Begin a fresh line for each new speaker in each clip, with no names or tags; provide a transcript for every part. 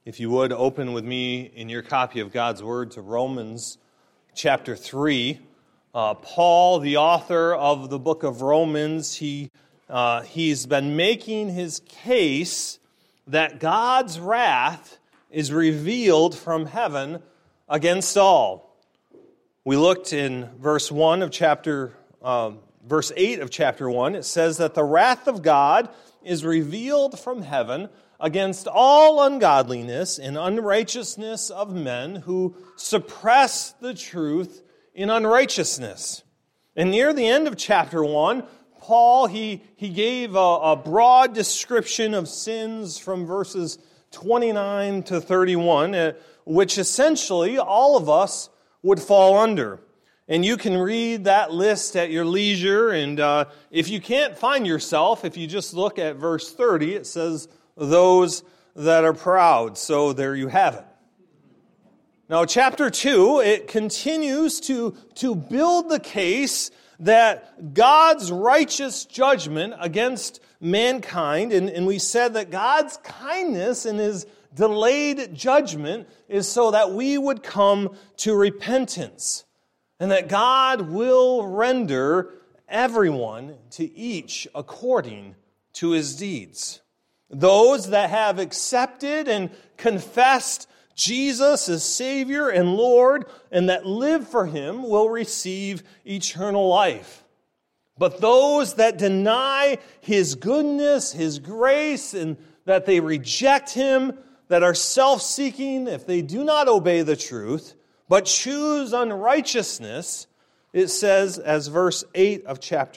If you would, open with me in your copy of God's Word to Romans chapter 3. Paul, the author of the book of Romans, he's been making his case that God's wrath is revealed from heaven against all. We looked in verse 8 of chapter 1. It says that the wrath of God is revealed from heaven against all ungodliness and unrighteousness of men who suppress the truth in unrighteousness. And near the end of chapter 1, Paul, he gave a broad description of sins from verses 29 to 31, which essentially all of us would fall under. And you can read that list at your leisure, and if you can't find yourself, if you just look at verse 30, it says, those that are proud. So there you have it. Now, chapter 2, it continues to build the case that God's righteous judgment against mankind, and we said that God's kindness and His delayed judgment is so that we would come to repentance, and that God will render everyone to each according to his deeds. Those that have accepted and confessed Jesus as Savior and Lord and that live for Him will receive eternal life. But those that deny His goodness, His grace, and that they reject Him, that are self-seeking, if they do not obey the truth, but choose unrighteousness, it says, as verse 8 of chapter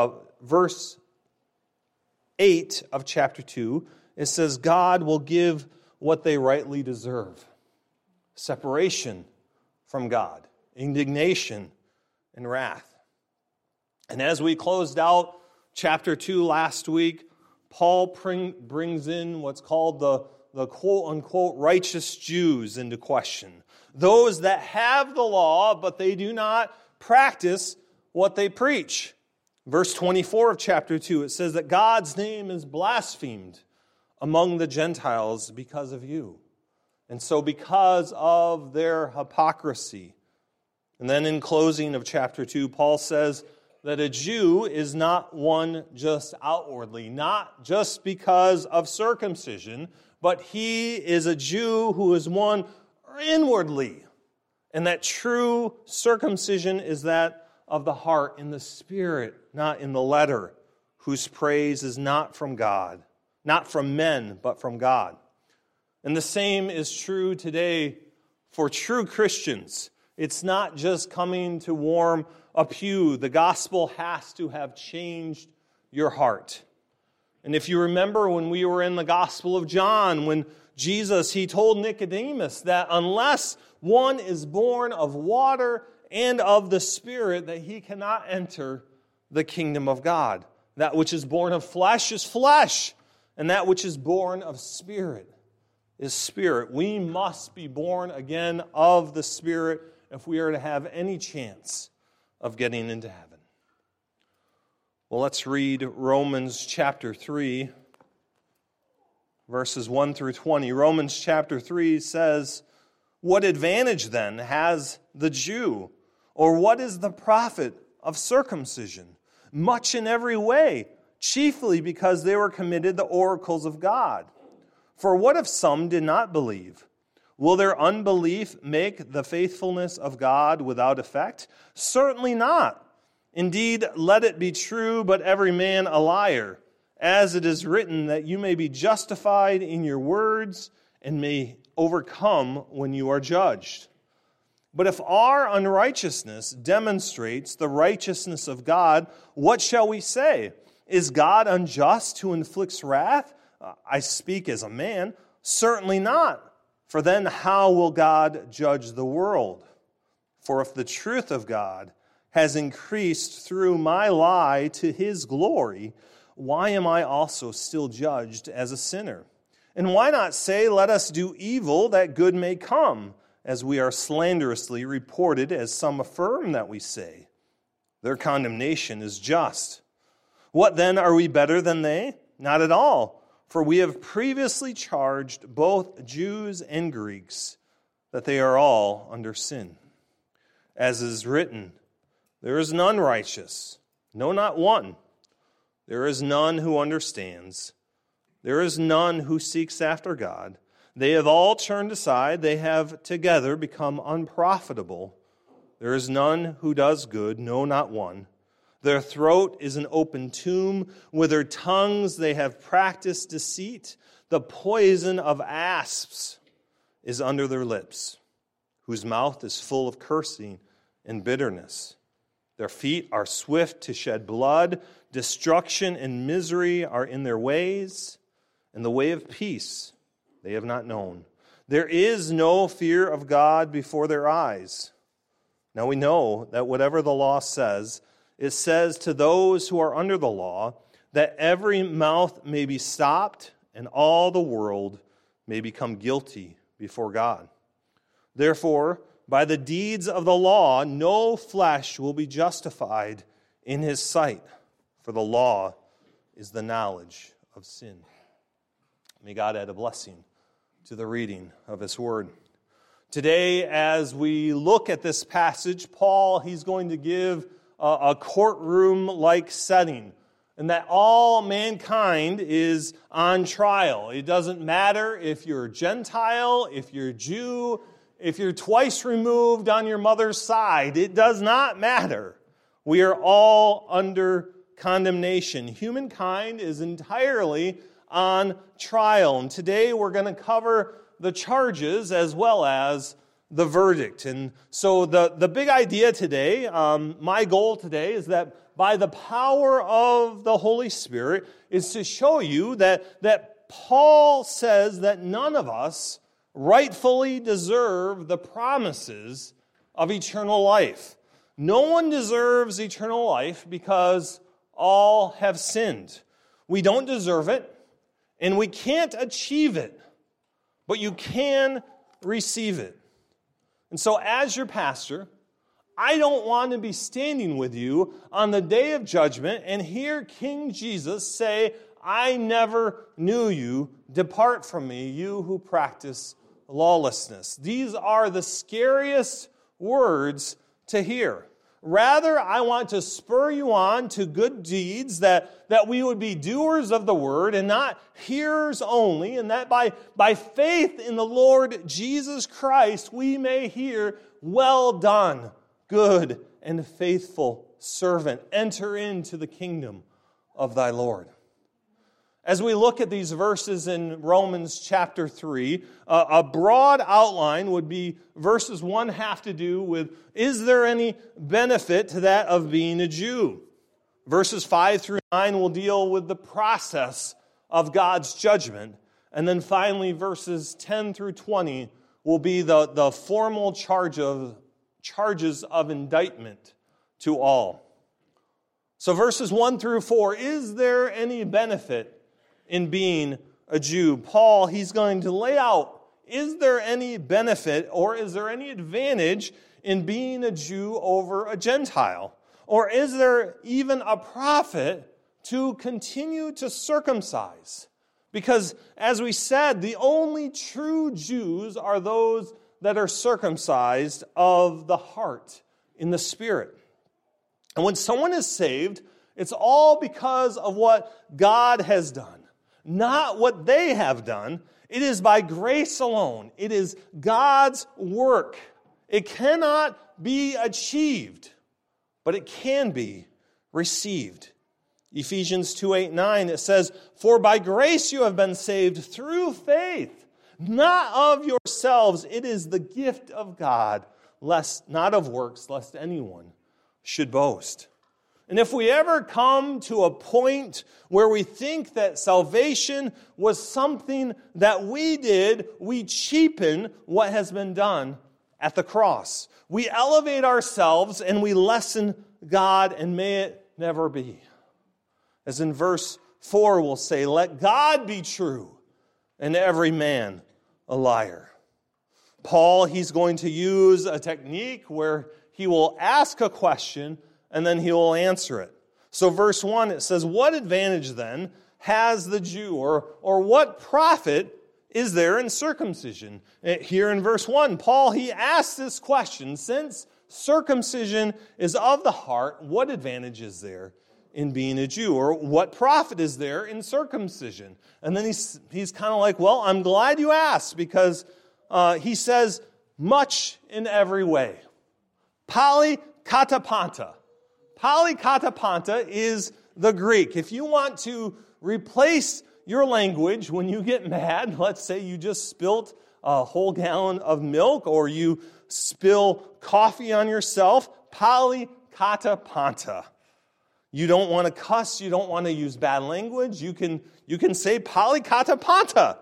2, it says, God will give what they rightly deserve. Separation from God, indignation, and wrath. And as we closed out chapter 2 last week, Paul brings in what's called the quote-unquote righteous Jews into question. Those that have the law, but they do not practice what they preach. Verse 24 of chapter 2, it says that God's name is blasphemed among the Gentiles because of you. And so because of their hypocrisy. And then in closing of chapter 2, Paul says that a Jew is not one just outwardly, not just because of circumcision, but he is a Jew who is one inwardly. And that true circumcision is that of the heart, in the spirit, not in the letter, whose praise is not from God, not from men, but from God. And the same is true today for true Christians. It's not just coming to warm a pew. The gospel has to have changed your heart. And if you remember when we were in the Gospel of John, when Jesus, He told Nicodemus that unless one is born of water and of the Spirit, that he cannot enter the kingdom of God. That which is born of flesh is flesh, and that which is born of Spirit is spirit. We must be born again of the Spirit if we are to have any chance of getting into heaven. Well, let's read Romans chapter 3, verses 1 through 20. Romans chapter 3 says, "What advantage then has the Jew? Or what is the profit of circumcision? Much in every way, chiefly because they were committed the oracles of God. For what if some did not believe? Will their unbelief make the faithfulness of God without effect? Certainly not. Indeed, let it be true, but every man a liar, as it is written that you may be justified in your words and may overcome when you are judged. But if our unrighteousness demonstrates the righteousness of God, what shall we say? Is God unjust who inflicts wrath? I speak as a man. Certainly not. For then how will God judge the world? For if the truth of God has increased through my lie to His glory, why am I also still judged as a sinner? And why not say, let us do evil that good may come, as we are slanderously reported, as some affirm that we say? Their condemnation is just. What then, are we better than they? Not at all. For we have previously charged both Jews and Greeks that they are all under sin. As is written, there is none righteous, no, not one. There is none who understands. There is none who seeks after God. They have all turned aside. They have together become unprofitable. There is none who does good, no, not one. Their throat is an open tomb. With their tongues they have practiced deceit. The poison of asps is under their lips, whose mouth is full of cursing and bitterness. Their feet are swift to shed blood. Destruction and misery are in their ways, and the way of peace they have not known. There is no fear of God before their eyes. Now we know that whatever the law says, it says to those who are under the law, that every mouth may be stopped and all the world may become guilty before God. Therefore, by the deeds of the law, no flesh will be justified in his sight, for the law is the knowledge of sin. May God add a blessing to the reading of his word. Today, as we look at this passage, Paul, he's going to give a courtroom-like setting, and that all mankind is on trial. It doesn't matter if you're Gentile, if you're Jew, if you're twice removed on your mother's side. It does not matter. We are all under condemnation. Humankind is entirely on trial. And today we're going to cover the charges as well as the verdict. And so the big idea today, my goal today, is that by the power of the Holy Spirit is to show you that Paul says that none of us rightfully deserve the promises of eternal life. No one deserves eternal life because all have sinned. We don't deserve it, and we can't achieve it, but you can receive it. And so as your pastor, I don't want to be standing with you on the day of judgment and hear King Jesus say, I never knew you. Depart from me, you who practice lawlessness. These are the scariest words to hear. Rather, I want to spur you on to good deeds, that we would be doers of the word and not hearers only, and that by faith in the Lord Jesus Christ, we may hear, well done, good and faithful servant. Enter into the kingdom of thy Lord. As we look at these verses in Romans chapter 3, a broad outline would be verses 1 have to do with, is there any benefit to that of being a Jew? Verses 5 through 9 will deal with the process of God's judgment. And then finally, verses 10 through 20 will be the formal charges of indictment to all. So verses 1 through 4, is there any benefit in being a Jew? Paul, he's going to lay out, is there any benefit or is there any advantage in being a Jew over a Gentile? Or is there even a profit to continue to circumcise? Because, as we said, the only true Jews are those that are circumcised of the heart, in the spirit. And when someone is saved, it's all because of what God has done. Not what they have done. It is by grace alone. It is God's work. It cannot be achieved, but it can be received. Ephesians 2:8-9, it says, for by grace you have been saved through faith, not of yourselves. It is the gift of God, not of works, lest anyone should boast. And if we ever come to a point where we think that salvation was something that we did, we cheapen what has been done at the cross. We elevate ourselves and we lessen God, and may it never be. As in verse 4 we'll say, let God be true and every man a liar. Paul, he's going to use a technique where he will ask a question and then he will answer it. So verse 1, it says, what advantage then has the Jew? Or what profit is there in circumcision? Here in verse 1, Paul, he asks this question, since circumcision is of the heart, what advantage is there in being a Jew? Or what profit is there in circumcision? And then he's kind of like, well, I'm glad you asked, because he says, much in every way. Polikatapanta. Polikatapanta is the Greek. If you want to replace your language when you get mad, let's say you just spilt a whole gallon of milk or you spill coffee on yourself, polikatapanta. You don't want to cuss, you don't want to use bad language, you can say polikatapanta.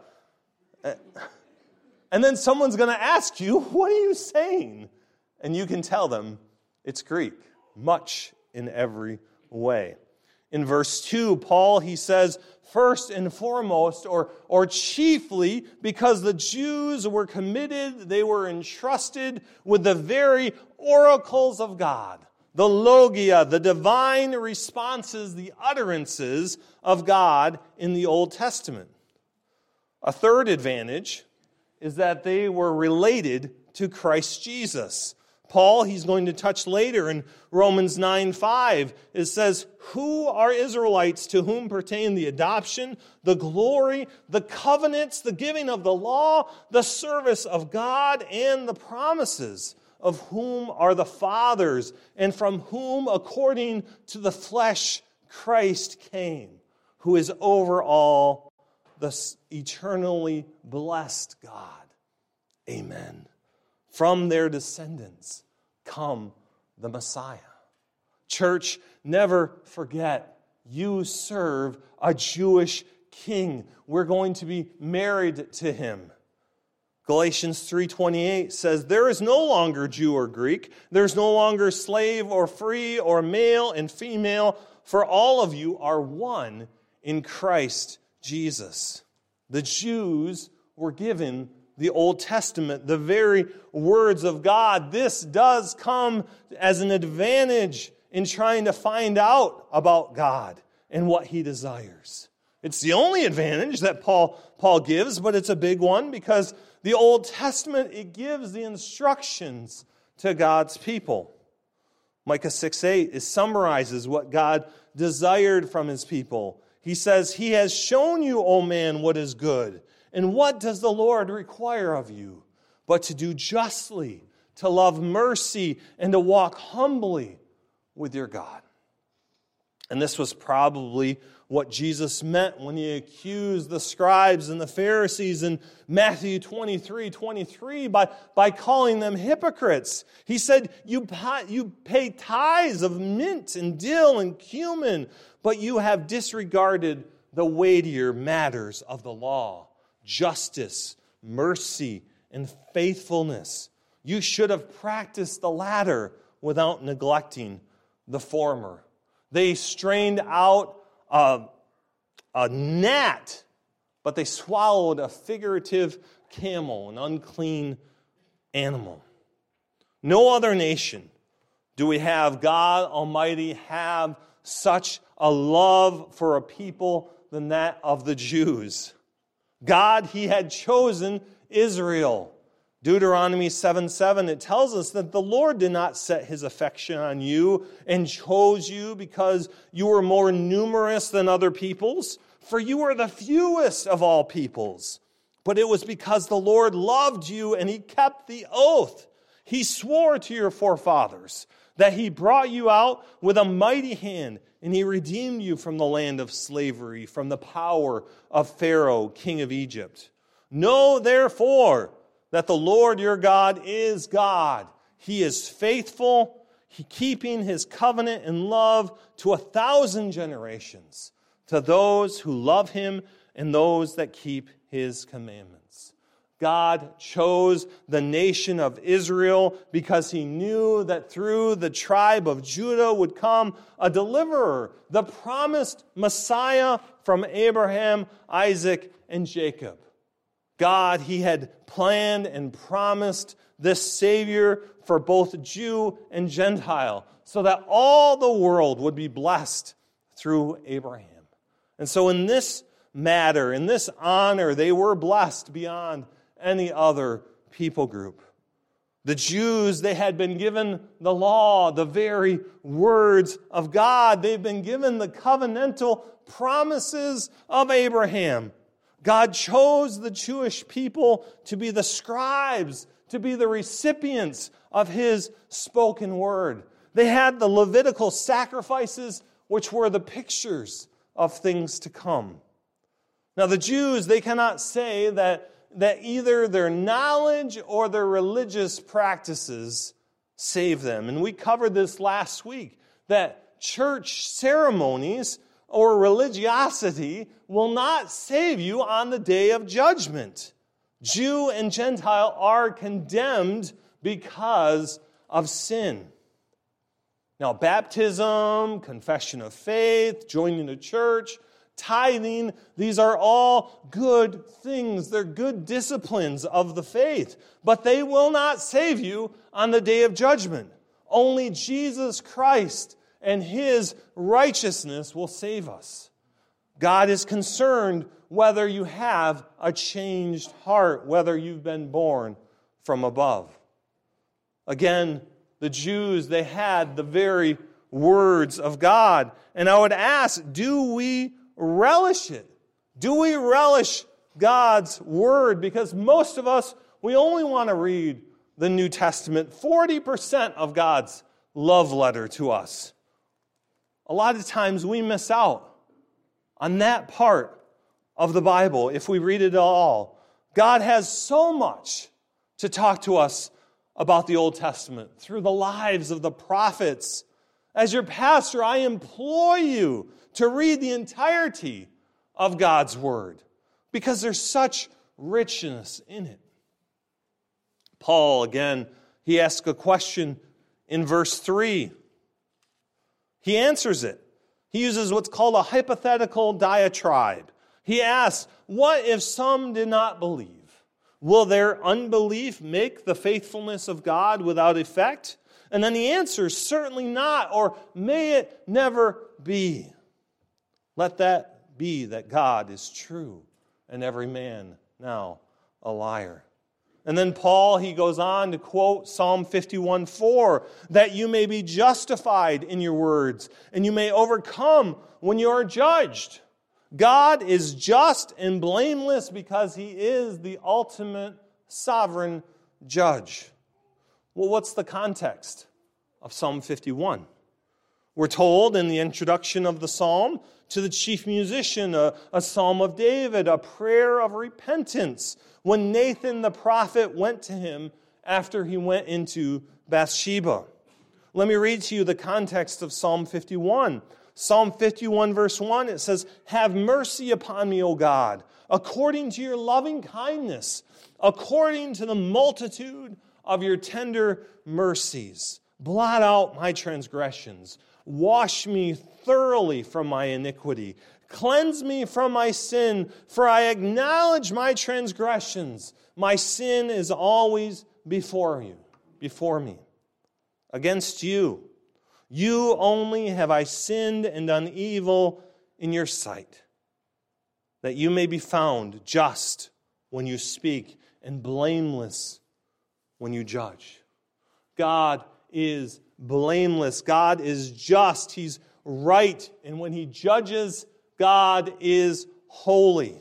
And then someone's going to ask you, what are you saying? And you can tell them, it's Greek, much in every way. In verse 2, Paul, he says, first and foremost, or chiefly, because the Jews were committed, they were entrusted with the very oracles of God, the logia, the divine responses, the utterances of God in the Old Testament. A third advantage is that they were related to Christ Jesus. Paul, he's going to touch later in Romans 9:5. It says, who are Israelites to whom pertain the adoption, the glory, the covenants, the giving of the law, the service of God, and the promises, of whom are the fathers, and from whom, according to the flesh, Christ came, who is over all, the eternally blessed God. Amen. From their descendants come the Messiah. Church, never forget, you serve a Jewish king. We're going to be married to him. Galatians 3:28 says, there is no longer Jew or Greek. There is no longer slave or free or male and female, for all of you are one in Christ Jesus. The Jews were given the Old Testament, the very words of God. This does come as an advantage in trying to find out about God and what he desires. It's the only advantage that Paul gives, but it's a big one because the Old Testament, it gives the instructions to God's people. Micah 6:8 summarizes what God desired from his people. He says, he has shown you, O man, what is good. And what does the Lord require of you? But to do justly, to love mercy, and to walk humbly with your God. And this was probably what Jesus meant when he accused the scribes and the Pharisees in Matthew 23:23 by calling them hypocrites. He said, you pay tithes of mint and dill and cumin, but you have disregarded the weightier matters of the law. Justice, mercy, and faithfulness. You should have practiced the latter without neglecting the former. They strained out a gnat, but they swallowed a figurative camel, an unclean animal. No other nation do we have God Almighty have such a love for a people than that of the Jews. God, he had chosen Israel. Deuteronomy 7:7, it tells us that the Lord did not set his affection on you and chose you because you were more numerous than other peoples, for you were the fewest of all peoples. But it was because the Lord loved you and he kept the oath. He swore to your forefathers that he brought you out with a mighty hand, and he redeemed you from the land of slavery, from the power of Pharaoh, king of Egypt. Know, therefore, that the Lord your God is God. He is faithful, keeping his covenant and love to 1,000 generations, to those who love him and those that keep his commandments. God chose the nation of Israel because he knew that through the tribe of Judah would come a deliverer, the promised Messiah from Abraham, Isaac, and Jacob. God, he had planned and promised this Savior for both Jew and Gentile so that all the world would be blessed through Abraham. And so in this matter, in this honor, they were blessed beyond any other people group. The Jews, they had been given the law, the very words of God. They've been given the covenantal promises of Abraham. God chose the Jewish people to be the scribes, to be the recipients of His spoken word. They had the Levitical sacrifices, which were the pictures of things to come. Now the Jews, they cannot say that either their knowledge or their religious practices save them. And we covered this last week, that church ceremonies or religiosity will not save you on the day of judgment. Jew and Gentile are condemned because of sin. Now, baptism, confession of faith, joining a church, tithing, these are all good things. They're good disciplines of the faith. But they will not save you on the day of judgment. Only Jesus Christ and His righteousness will save us. God is concerned whether you have a changed heart, whether you've been born from above. Again, the Jews, they had the very words of God. And I would ask, do we relish it? Do we relish God's word? Because most of us, we only want to read the New Testament, 40% of God's love letter to us. A lot of times we miss out on that part of the Bible if we read it all. God has so much to talk to us about the Old Testament through the lives of the prophets. As your pastor, I implore you to read the entirety of God's Word because there's such richness in it. Paul, again, he asks a question in verse 3. He answers it. He uses what's called a hypothetical diatribe. He asks, what if some did not believe? Will their unbelief make the faithfulness of God without effect? And then he answers, certainly not, or may it never be. Let that be that God is true, and every man now a liar. And then Paul, he goes on to quote Psalm 51:4, that you may be justified in your words, and you may overcome when you are judged. God is just and blameless because He is the ultimate sovereign judge. Well, what's the context of Psalm 51? We're told in the introduction of the psalm to the chief musician, a psalm of David, a prayer of repentance, when Nathan the prophet went to him after he went into Bathsheba. Let me read to you the context of Psalm 51. Psalm 51 verse 1, it says, have mercy upon me, O God, according to your loving kindness, according to the multitude of your tender mercies. Blot out my transgressions. Wash me thoroughly from my iniquity. Cleanse me from my sin, for I acknowledge my transgressions. My sin is always before me. Against you, you only have I sinned and done evil in your sight, that you may be found just when you speak and blameless when you judge. God is blameless. God is just. He's right. And when He judges, God is holy.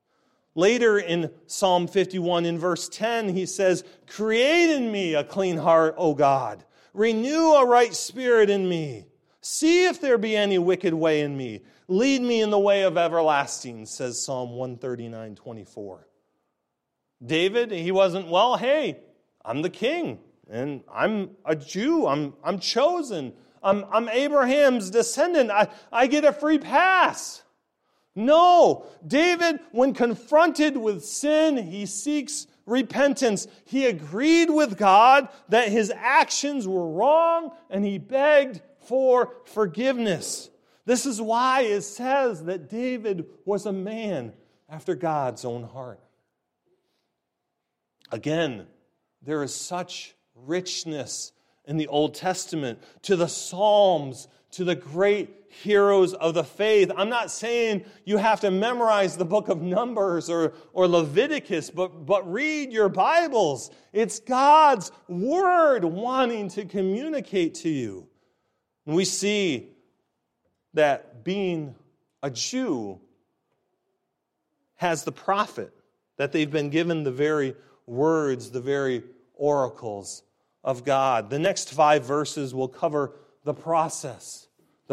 Later in Psalm 51 in verse 10, he says, create in me a clean heart, O God. Renew a right spirit in me. See if there be any wicked way in me. Lead me in the way of everlasting, says Psalm 139:24. David, he wasn't, well, hey, I'm the king, and I'm a Jew. I'm chosen. I'm Abraham's descendant. I get a free pass. No, David, when confronted with sin, he seeks repentance. He agreed with God that his actions were wrong, and he begged for forgiveness. This is why it says that David was a man after God's own heart. Again, there is such richness in the Old Testament, to the Psalms, to the great heroes of the faith. I'm not saying you have to memorize the book of Numbers or Leviticus, but read your Bibles. It's God's Word wanting to communicate to you. And we see that being a Jew has the prophet, that they've been given the very words, the very oracles of God. The next 5 verses will cover the process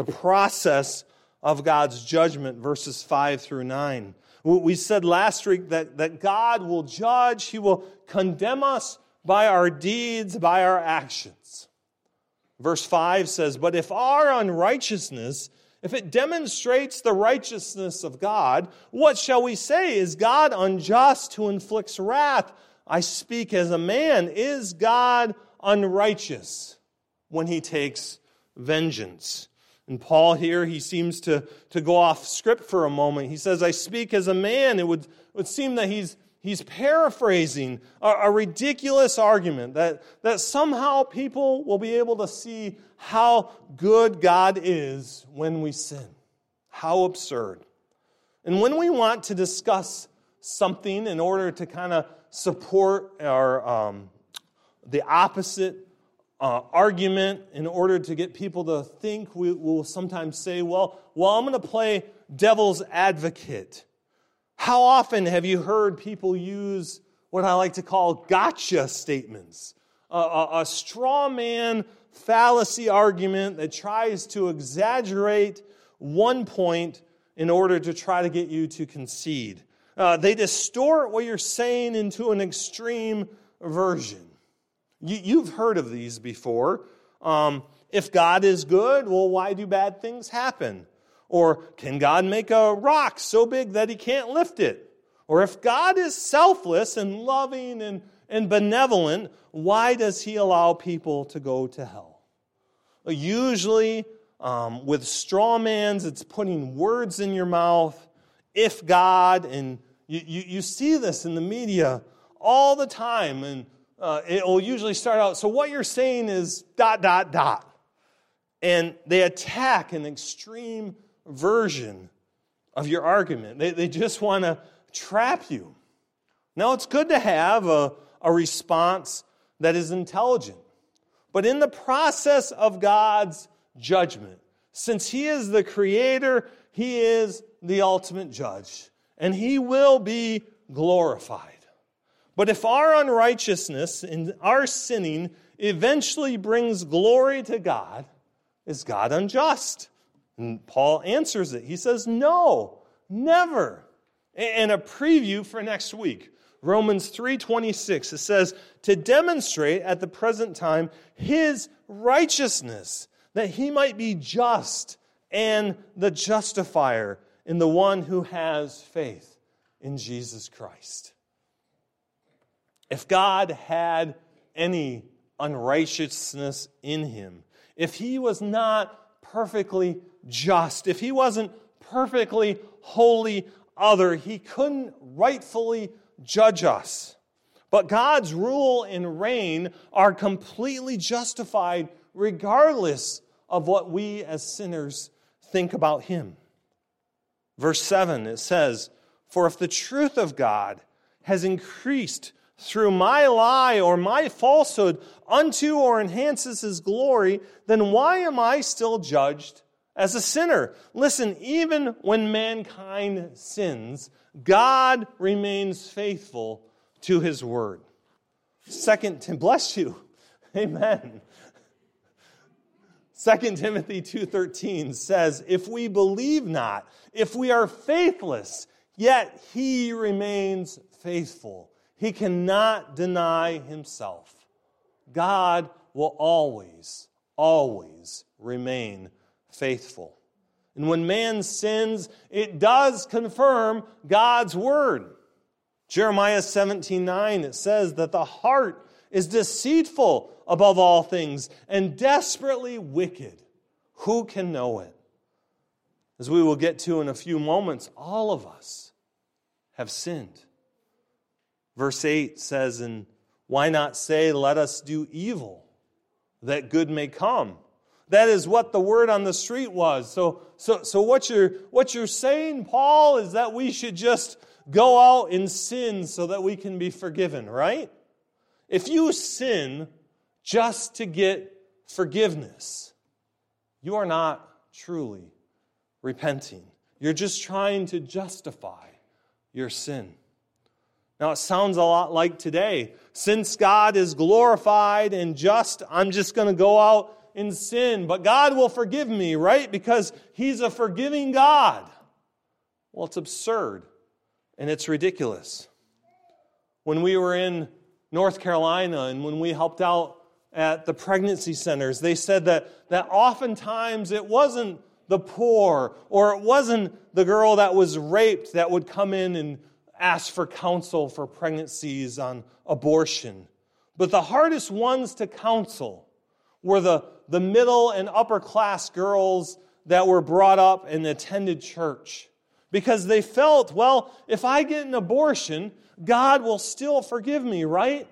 of God's judgment, verses 5 through 9. We said last week that God will judge. He will condemn us by our deeds, by our actions. Verse 5 says, "But if our unrighteousness, if it demonstrates the righteousness of God, what shall we say? Is God unjust who inflicts wrath? I speak as a man. Is God unrighteous when he takes vengeance?" And Paul here, he seems to go off script for a moment. He says, "I speak as a man." It would seem that he's paraphrasing a ridiculous argument that somehow people will be able to see how good God is when we sin. How absurd. And when we want to discuss something in order to kind of support our the opposite argument, in order to get people to think, we will sometimes say, well, I'm going to play devil's advocate. How often have you heard people use what I like to call gotcha statements? A straw man fallacy argument that tries to exaggerate one point in order to try to get you to concede. They distort what you're saying into an extreme version. You've heard of these before. If God is good, well, why do bad things happen? Or can God make a rock so big that he can't lift it? Or if God is selfless and loving and benevolent, why does he allow people to go to hell? Usually, with straw mans, it's putting words in your mouth. If God, and you see this in the media all the time, and it will usually start out, so what you're saying is ... And they attack an extreme version of your argument. They just want to trap you. Now, it's good to have a response that is intelligent. But in the process of God's judgment, since he is the creator, he is the ultimate judge, and he will be glorified. But if our unrighteousness and our sinning eventually brings glory to God, is God unjust? And Paul answers it. He says, no, never. And a preview for next week, Romans 3:26, it says, to demonstrate at the present time his righteousness, that he might be just and the justifier in the one who has faith in Jesus Christ. If God had any unrighteousness in him, if he was not perfectly just, if he wasn't perfectly holy other, he couldn't rightfully judge us. But God's rule and reign are completely justified regardless of what we as sinners think about him. Verse 7, it says, for if the truth of God has increased through my lie or my falsehood unto or enhances his glory, then why am I still judged as a sinner? Listen, even when mankind sins, God remains faithful to his word. Bless you. Amen. 2 Timothy 2:13 says, if we believe not, if we are faithless, yet he remains faithful. He cannot deny himself. God will always, always remain faithful. And when man sins, it does confirm God's word. Jeremiah 17:9, it says that the heart is deceitful above all things and desperately wicked. Who can know it? As we will get to in a few moments, all of us have sinned. Verse 8 says, and why not say, let us do evil, that good may come. That is what the word on the street was. So what you're saying, Paul, is that we should just go out and sin so that we can be forgiven, right? If you sin just to get forgiveness, you are not truly repenting. You're just trying to justify your sin. Now, it sounds a lot like today. Since God is glorified and just, I'm just going to go out and sin. But God will forgive me, right? Because He's a forgiving God. Well, it's absurd and it's ridiculous. When we were in North Carolina and when we helped out at the pregnancy centers, they said that oftentimes it wasn't the poor or it wasn't the girl that was raped that would come in and ask for counsel for pregnancies on abortion. But the hardest ones to counsel were the middle and upper class girls that were brought up and attended church. Because they felt, well, if I get an abortion, God will still forgive me, right?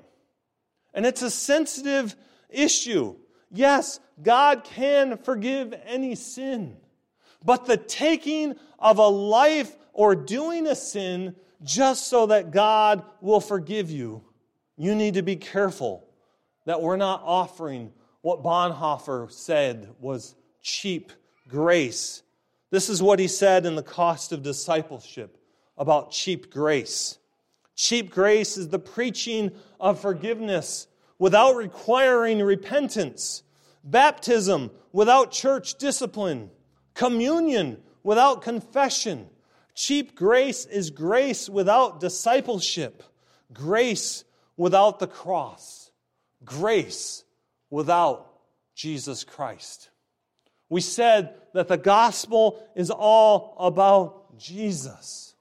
And it's a sensitive issue. Yes, God can forgive any sin. But the taking of a life or doing a sin just so that God will forgive you, you need to be careful that we're not offering what Bonhoeffer said was cheap grace. This is what he said in The Cost of Discipleship about cheap grace. Cheap grace is the preaching of forgiveness without requiring repentance, baptism without church discipline, communion without confession. Cheap grace is grace without discipleship, grace without the cross, grace without Jesus Christ. We said that the gospel is all about Jesus.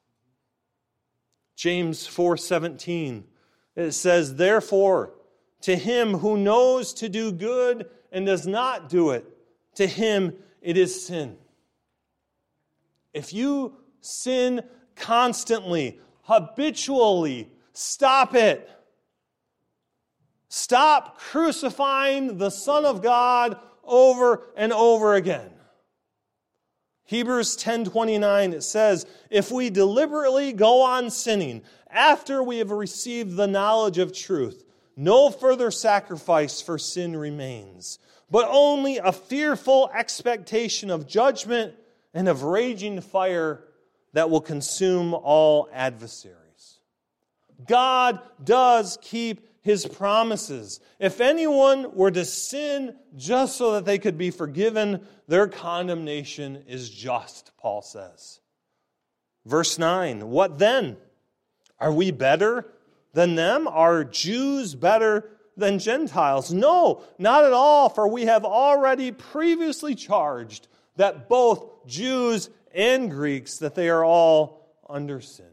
James 4:17, it says, "Therefore, to him who knows to do good and does not do it, to him it is sin." If you sin constantly, habitually, stop it. Stop crucifying the Son of God over and over again. Hebrews 10:29, it says, "If we deliberately go on sinning after we have received the knowledge of truth, no further sacrifice for sin remains, but only a fearful expectation of judgment and of raging fire that will consume all adversaries." God does keep His promises. If anyone were to sin just so that they could be forgiven, their condemnation is just, Paul says. Verse 9, "What then? Are we better than them? Are Jews better than Gentiles? No, not at all, for we have already previously charged that both Jews and Greeks, that they are all under sin."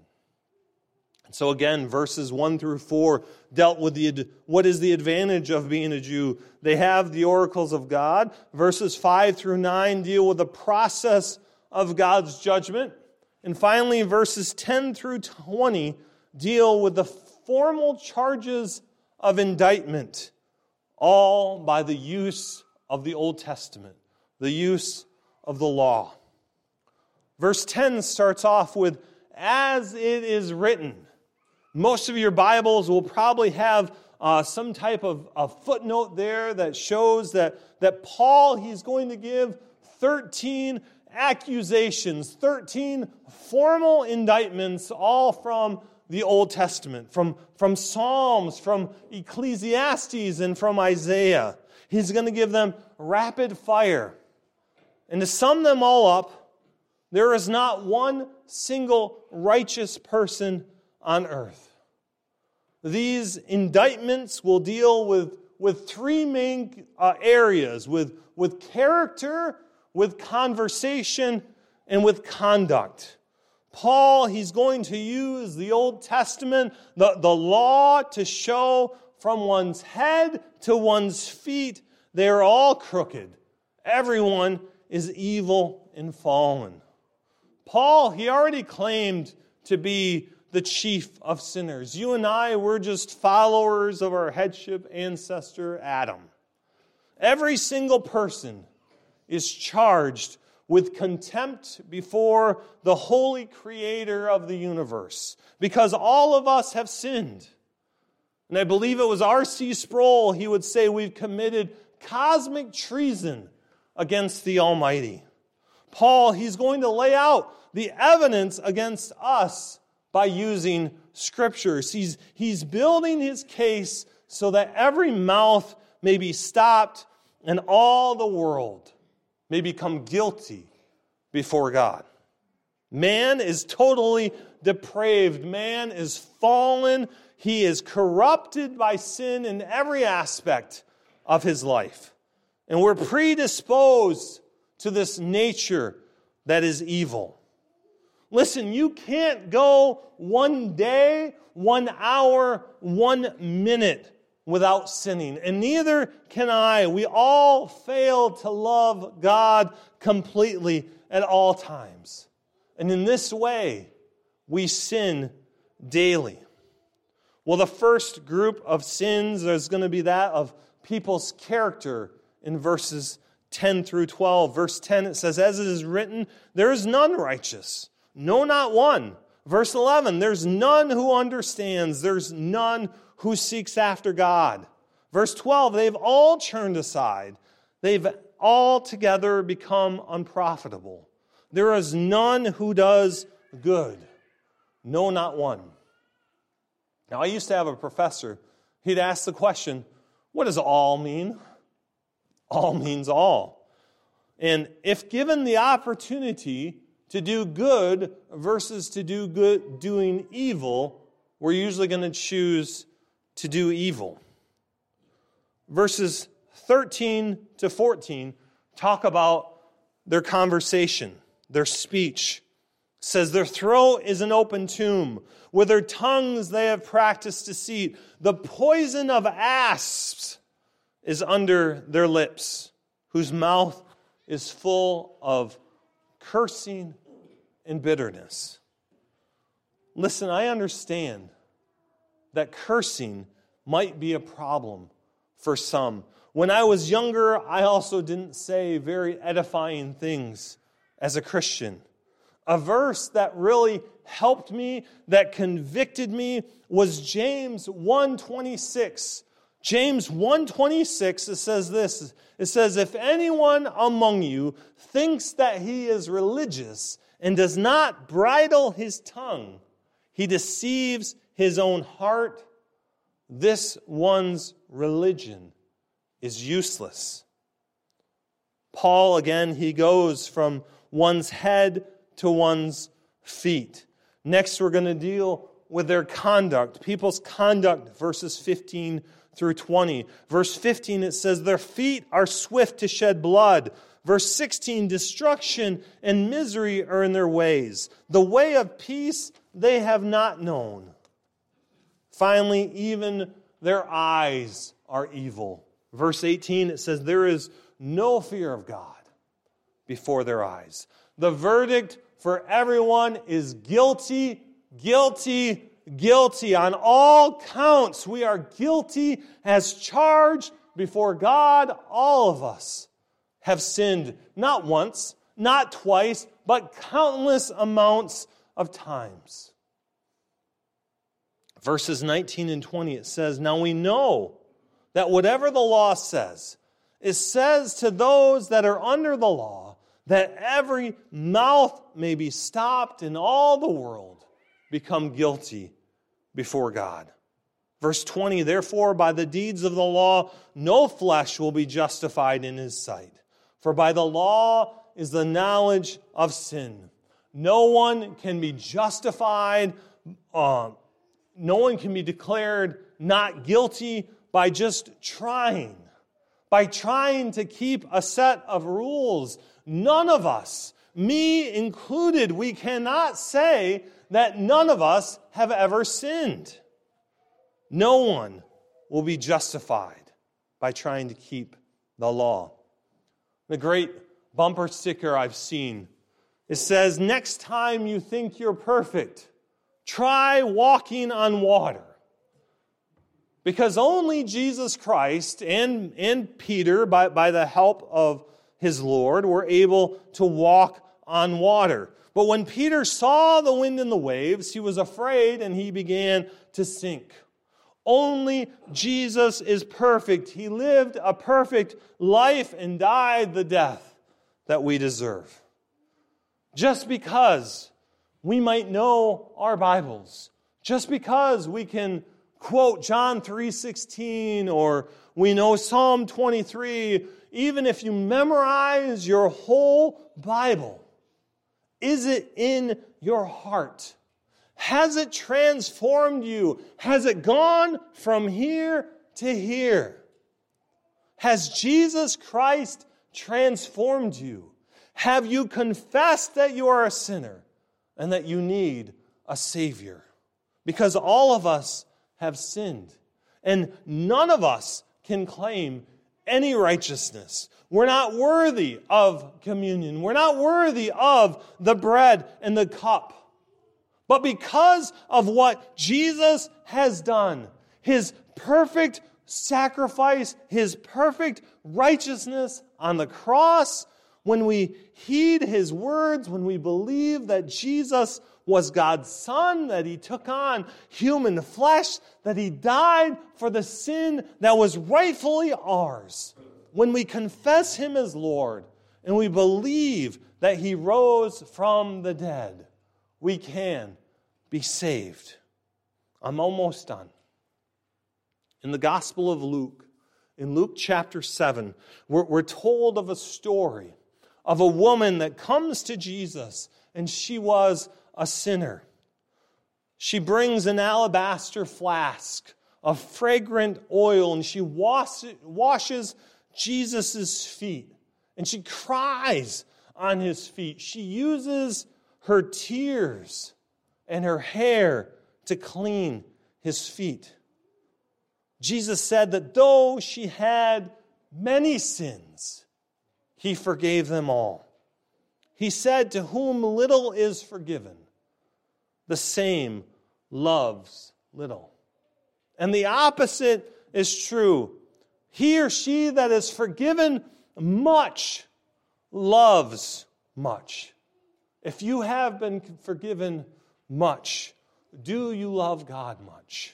So again, verses 1 through 4 dealt with what is the advantage of being a Jew. They have the oracles of God. Verses 5 through 9 deal with the process of God's judgment. And finally, verses 10 through 20 deal with the formal charges of indictment, all by the use of the Old Testament, the use of the law. Verse 10 starts off with, "As it is written." Most of your Bibles will probably have some type of a footnote there that shows that Paul, he's going to give 13 accusations, 13 formal indictments, all from the Old Testament, from Psalms, from Ecclesiastes, and from Isaiah. He's going to give them rapid fire. And to sum them all up, there is not one single righteous person on earth. These indictments will deal with three main areas, with character, with conversation, and with conduct. Paul, he's going to use the Old Testament, the law, to show from one's head to one's feet, they're all crooked. Everyone is evil and fallen. Paul, he already claimed to be the chief of sinners. You and I, we're just followers of our headship ancestor, Adam. Every single person is charged with contempt before the holy creator of the universe, because all of us have sinned. And I believe it was R.C. Sproul, he would say we've committed cosmic treason against the Almighty. Paul, he's going to lay out the evidence against us by using scriptures. He's building his case so that every mouth may be stopped and all the world may become guilty before God. Man is totally depraved. Man is fallen. He is corrupted by sin in every aspect of his life. And we're predisposed to this nature that is evil. Listen, you can't go 1 day, 1 hour, 1 minute without sinning. And neither can I. We all fail to love God completely at all times. And in this way, we sin daily. Well, the first group of sins is going to be that of people's character in verses 10 through 12. Verse 10, it says, as it is written, there is none righteous, no, not one. Verse 11, there's none who understands. There's none who seeks after God. Verse 12, they've all turned aside. They've all together become unprofitable. There is none who does good. No, not one. Now, I used to have a professor. He'd ask the question, what does all mean? All means all. And if given the opportunity to do good versus to do good, doing evil, we're usually going to choose to do evil. Verses 13 to 14 talk about their conversation, their speech. It says, their throat is an open tomb. With their tongues they have practiced deceit. The poison of asps is under their lips, whose mouth is full of cursing and bitterness. Listen, I understand that cursing might be a problem for some. When I was younger, I also didn't say very edifying things as a Christian. A verse that really helped me, that convicted me, was James 1:26. James 1:26, it says this. It says, if anyone among you thinks that he is religious and does not bridle his tongue, he deceives his own heart. This one's religion is useless. Paul, again, he goes from one's head to one's feet. Next, we're going to deal with their conduct, people's conduct, verses 15 through 20. Verse 15, it says, their feet are swift to shed blood. Verse 16, destruction and misery are in their ways. The way of peace they have not known. Finally, even their eyes are evil. Verse 18, it says, there is no fear of God before their eyes. The verdict for everyone is guilty, guilty, guilty. On all counts, we are guilty as charged before God. All of us have sinned, not once, not twice, but countless amounts of times. Verses 19 and 20, it says, now we know that whatever the law says, it says to those that are under the law, that every mouth may be stopped and all the world become guilty before God. Verse 20, therefore, by the deeds of the law, no flesh will be justified in his sight. For by the law is the knowledge of sin. No one can be justified, no one can be declared not guilty by just trying. By trying to keep a set of rules. None of us, me included, we cannot say that none of us have ever sinned. No one will be justified by trying to keep the law. The great bumper sticker I've seen, it says, next time you think you're perfect, try walking on water. Because only Jesus Christ and Peter, by the help of his Lord, were able to walk on water. But when Peter saw the wind and the waves, he was afraid and he began to sink. Only Jesus is perfect. He lived a perfect life and died the death that we deserve. Just because we might know our Bibles, just because we can quote John 3:16 or we know Psalm 23, even if you memorize your whole Bible, is it in your heart? Has it transformed you? Has it gone from here to here? Has Jesus Christ transformed you? Have you confessed that you are a sinner and that you need a Savior? Because all of us have sinned, and none of us can claim any righteousness. We're not worthy of communion. We're not worthy of the bread and the cup. But because of what Jesus has done, His perfect sacrifice, His perfect righteousness on the cross, when we heed His words, when we believe that Jesus was God's Son, that He took on human flesh, that He died for the sin that was rightfully ours, when we confess Him as Lord and we believe that He rose from the dead, we can be saved. I'm almost done. In the Gospel of Luke, in Luke chapter 7, we're told of a story of a woman that comes to Jesus, and she was a sinner. She brings an alabaster flask of fragrant oil, and she washes Jesus' feet, and she cries on His feet. She uses her tears and her hair to clean His feet. Jesus said that though she had many sins, He forgave them all. He said, to whom little is forgiven, the same loves little. And the opposite is true. He or she that is forgiven much loves much. If you have been forgiven much, do you love God much?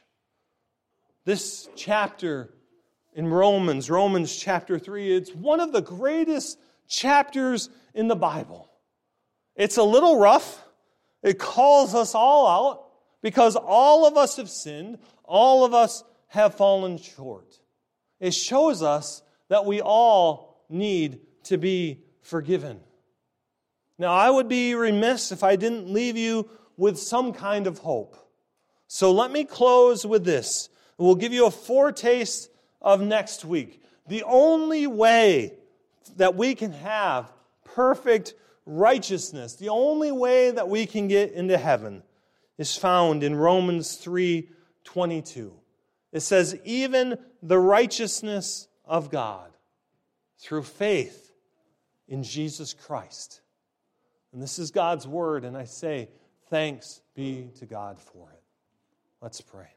This chapter in Romans chapter 3, it's one of the greatest chapters in the Bible. It's a little rough. It calls us all out because all of us have sinned. All of us have fallen short. It shows us that we all need to be forgiven. Now, I would be remiss if I didn't leave you with some kind of hope. So let me close with this. We'll give you a foretaste of next week. The only way that we can have perfect righteousness, the only way that we can get into heaven is found in Romans 3:22. It says, even the righteousness of God through faith in Jesus Christ. And this is God's word, and I say, thanks be to God for it. Let's pray.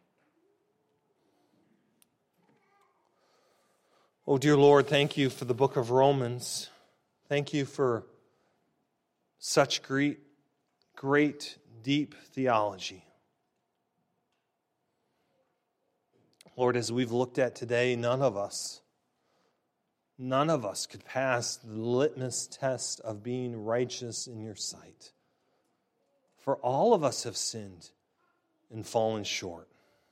Oh, dear Lord, thank you for the book of Romans. Thank you for such great, deep theology. Lord, as we've looked at today, none of us could pass the litmus test of being righteous in your sight. For all of us have sinned and fallen short.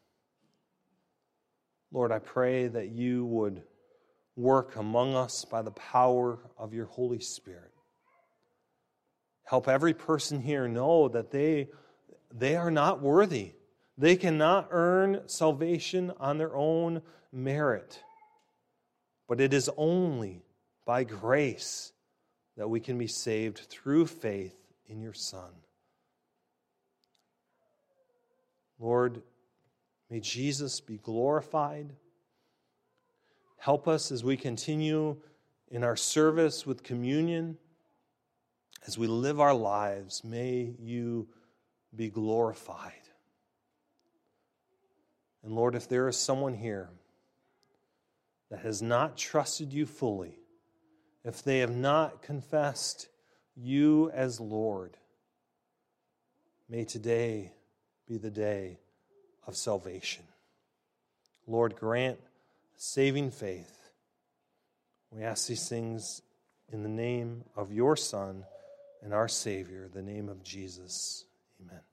Lord, I pray that you would work among us by the power of your Holy Spirit. Help every person here know that they are not worthy. They cannot earn salvation on their own merit. But it is only by grace that we can be saved through faith in your Son. Lord, may Jesus be glorified. Help us as we continue in our service with communion. As we live our lives, may you be glorified. And Lord, if there is someone here that has not trusted you fully, if they have not confessed you as Lord, may today be the day of salvation. Lord, grant saving faith. We ask these things in the name of your Son and our Savior, the name of Jesus. Amen.